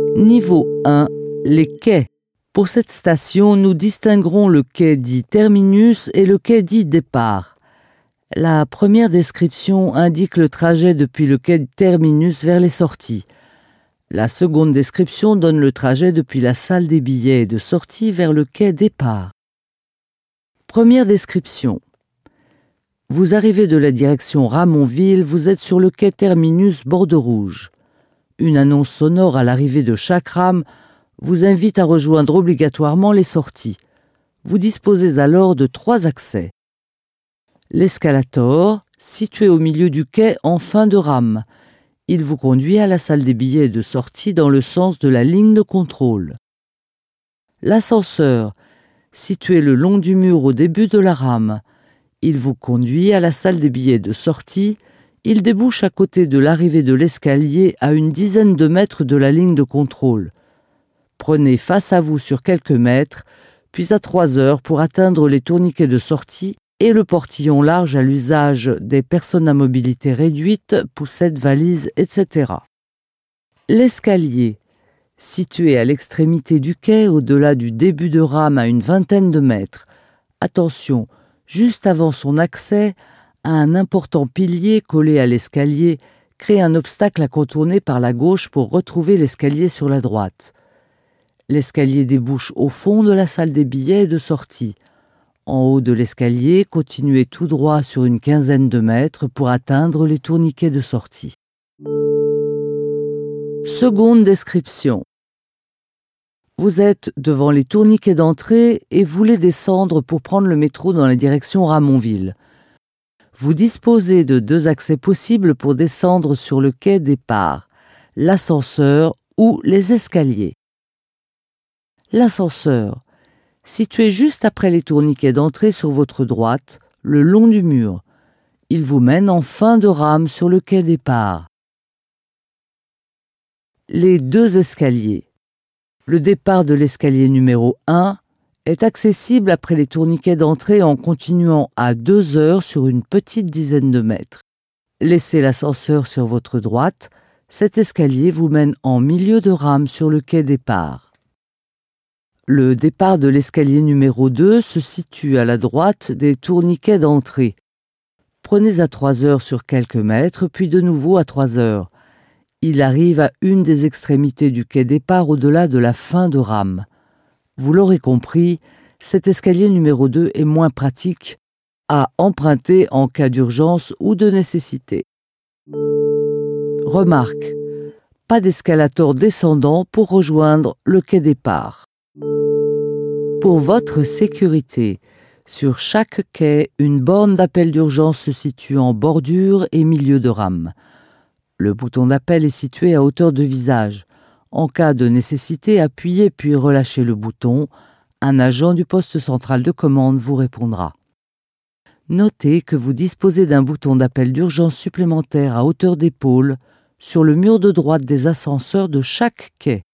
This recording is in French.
Niveau 1. Les quais. Pour cette station, nous distinguerons le quai dit terminus et le quai dit départ. La première description indique le trajet depuis le quai terminus vers les sorties. La seconde description donne le trajet depuis la salle des billets de sortie vers le quai départ. Première description. Vous arrivez de la direction Ramonville, vous êtes sur le quai terminus Bordeaux Rouge. Une annonce sonore à l'arrivée de chaque rame vous invite à rejoindre obligatoirement les sorties. Vous disposez alors de 3 accès. L'escalator, situé au milieu du quai en fin de rame. Il vous conduit à la salle des billets de sortie dans le sens de la ligne de contrôle. L'ascenseur, situé le long du mur au début de la rame. Il vous conduit à la salle des billets de sortie. Il débouche à côté de l'arrivée de l'escalier à une dizaine de mètres de la ligne de contrôle. Prenez face à vous sur quelques mètres, puis à 3 heures pour atteindre les tourniquets de sortie et le portillon large à l'usage des personnes à mobilité réduite, poussettes, valises, etc. L'escalier, situé à l'extrémité du quai, au-delà du début de rame à une vingtaine de mètres. Attention, juste avant son accès, un important pilier collé à l'escalier crée un obstacle à contourner par la gauche pour retrouver l'escalier sur la droite. L'escalier débouche au fond de la salle des billets de sortie. En haut de l'escalier, continuez tout droit sur une quinzaine de mètres pour atteindre les tourniquets de sortie. Seconde description. Vous êtes devant les tourniquets d'entrée et voulez descendre pour prendre le métro dans la direction Ramonville. Vous disposez de 2 accès possibles pour descendre sur le quai départ, l'ascenseur ou les escaliers. L'ascenseur, situé juste après les tourniquets d'entrée sur votre droite, le long du mur. Il vous mène en fin de rame sur le quai départ. Les 2 escaliers. Le départ de l'escalier numéro 1 est accessible après les tourniquets d'entrée en continuant à 2 heures sur une petite dizaine de mètres. Laissez l'ascenseur sur votre droite, cet escalier vous mène en milieu de rame sur le quai départ. Le départ de l'escalier numéro 2 se situe à la droite des tourniquets d'entrée. Prenez à 3 heures sur quelques mètres, puis de nouveau à 3 heures. Il arrive à une des extrémités du quai départ au-delà de la fin de rame. Vous l'aurez compris, cet escalier numéro 2 est moins pratique à emprunter en cas d'urgence ou de nécessité. Remarque, pas d'escalator descendant pour rejoindre le quai départ. Pour votre sécurité, sur chaque quai, une borne d'appel d'urgence se situe en bordure et milieu de rame. Le bouton d'appel est situé à hauteur de visage. En cas de nécessité, appuyez puis relâchez le bouton. Un agent du poste central de commande vous répondra. Notez que vous disposez d'un bouton d'appel d'urgence supplémentaire à hauteur d'épaule sur le mur de droite des ascenseurs de chaque quai.